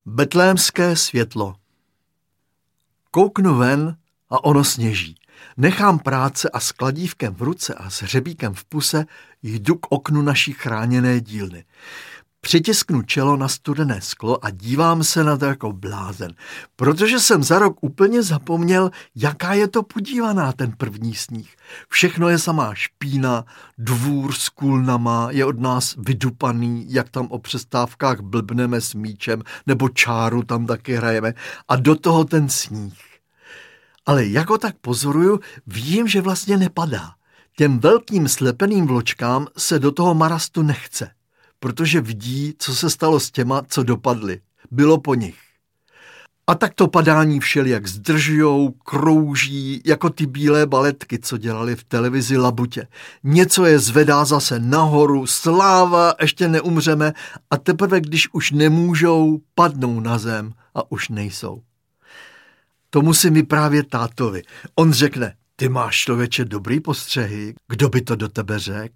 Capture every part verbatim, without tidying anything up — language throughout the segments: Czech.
Betlémské světlo. Kouknu ven a ono sněží. Nechám práce a s kladívkem v ruce a s hřebíkem v puse jdu k oknu naší chráněné dílny. Přitisknu čelo na studené sklo a dívám se na to jako blázen, protože jsem za rok úplně zapomněl, jaká je to podívaná ten první sníh. Všechno je samá špína, dvůr s kůlnama je od nás vydupaný, jak tam o přestávkách blbneme s míčem, nebo čáru tam taky hrajeme, a do toho ten sníh. Ale jako tak pozoruju, vím, že vlastně nepadá. Těm velkým slepeným vločkám se do toho marastu nechce, protože vidí, co se stalo s těma, co dopadli. Bylo po nich. A tak to padání všelijak zdržujou, krouží, jako ty bílé baletky, co dělali v televizi Labutě. Něco je zvedá zase nahoru, sláva, ještě neumřeme, a teprve, když už nemůžou, padnou na zem a už nejsou. To musím vyprávět tátovi. On řekne: ty máš, člověče, dobrý postřehy, kdo by to do tebe řekl?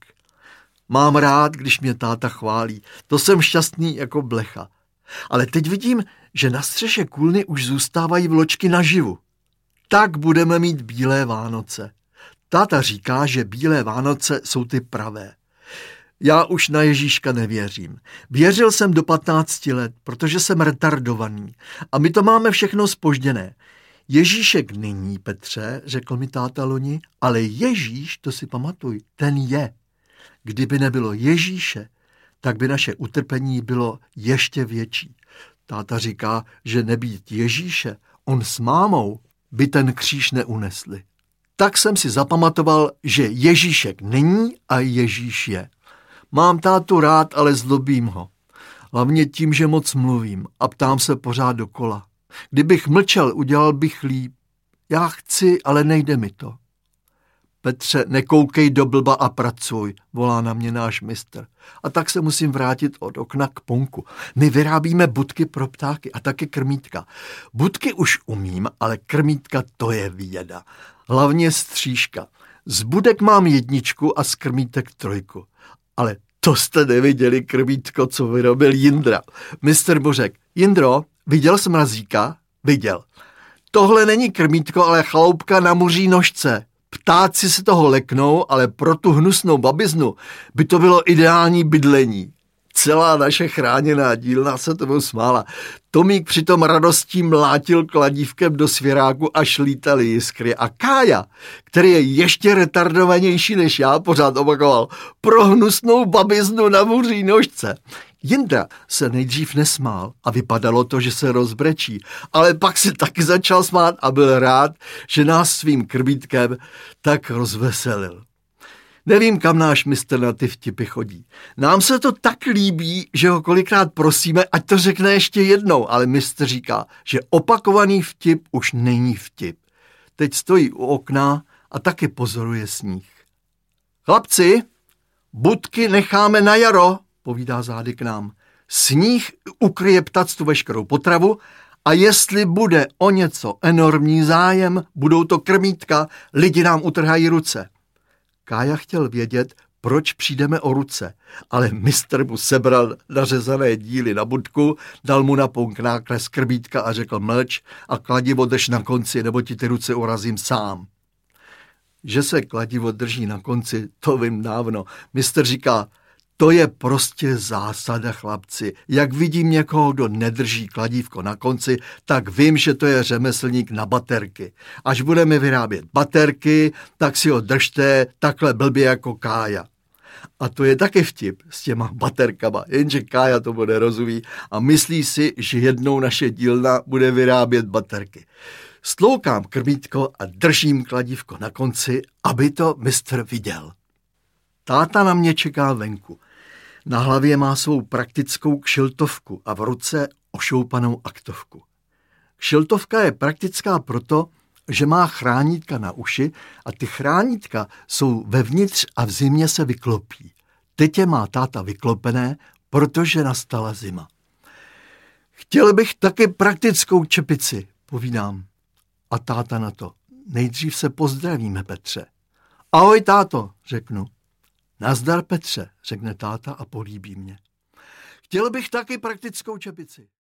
Mám rád, když mě táta chválí, to jsem šťastný jako blecha. Ale teď vidím, že na střeše kůlny už zůstávají vločky naživu. Tak budeme mít bílé Vánoce. Táta říká, že bílé Vánoce jsou ty pravé. Já už na Ježíška nevěřím. Věřil jsem do patnácti let, protože jsem retardovaný. A my to máme všechno zpožděné. Ježíšek není, Petře, řekl mi táta loni, ale Ježíš, to si pamatuj, ten je. Kdyby nebylo Ježíše, tak by naše utrpení bylo ještě větší. Táta říká, že nebýt Ježíše, on s mámou by ten kříž neunesli. Tak jsem si zapamatoval, že Ježíšek není a Ježíš je. Mám tátu rád, ale zlobím ho. Hlavně tím, že moc mluvím a ptám se pořád dokola. Kdybych mlčel, udělal bych líp. Já chci, ale nejde mi to. Petře, nekoukej do blba a pracuj, volá na mě náš mistr. A tak se musím vrátit od okna k Ponku. My vyrábíme budky pro ptáky a taky krmítka. Budky už umím, ale krmítka to je věda. Hlavně střížka. Z budek mám jedničku a z krmítek trojku. Ale to jste neviděli krmítko, co vyrobil Jindra. Mistr Bořek: Jindro, viděl jsi mrazíka? Viděl. Tohle není krmítko, ale chaloupka na muří nožce. Ptáci se toho leknou, ale pro tu hnusnou babiznu by to bylo ideální bydlení. Celá naše chráněná dílna se tomu smála. Tomík přitom radostí mlátil kladívkem do svěráku, až lítaly jiskry. A Kája, který je ještě retardovanější než já, pořád opakoval: pro hnusnou babiznu na muří nožce. Jindra se nejdřív nesmál a vypadalo to, že se rozbrečí, ale pak se taky začal smát a byl rád, že nás svým krmítkem tak rozveselil. Nevím, kam náš mistr na ty vtipy chodí. Nám se to tak líbí, že ho kolikrát prosíme, ať to řekne ještě jednou, ale mistr říká, že opakovaný vtip už není vtip. Teď stojí u okna a taky pozoruje sníh. Chlapci, budky necháme na jaro, povídá zády k nám. Sníh ukryje ptactvu veškerou potravu a jestli bude o něco enormní zájem, budou to krmítka, lidi nám utrhají ruce. Kája chtěl vědět, proč přijdeme o ruce, ale mistr mu sebral nařezané díly na budku, dal mu na Ponk nákres krmítka a řekl: mlč a kladivo drž na konci, nebo ti ty ruce urazím sám. Že se kladivo drží na konci, to vím dávno. Mistr říká: to je prostě zásada, chlapci. Jak vidím někoho, kdo nedrží kladívko na konci, tak vím, že to je řemeslník na baterky. Až budeme vyrábět baterky, tak si ho držte takhle blbě jako Kája. A to je taky vtip s těma baterkama, jenže Kája tomu nerozumí a myslí si, že jednou naše dílna bude vyrábět baterky. Stloukám krmítko a držím kladívko na konci, aby to mistr viděl. Táta na mě čeká venku. Na hlavě má svou praktickou kšiltovku a v ruce ošoupanou aktovku. Kšiltovka je praktická proto, že má chránitka na uši a ty chránitka jsou vevnitř a v zimě se vyklopí. Teď je má táta vyklopené, protože nastala zima. Chtěl bych taky praktickou čepici, povídám. A táta na to: nejdřív se pozdravíme, Petře. Ahoj, táto, řeknu. Nazdar, Petře, řekne táta a políbí mě. Chtěl bych taky praktickou čepici.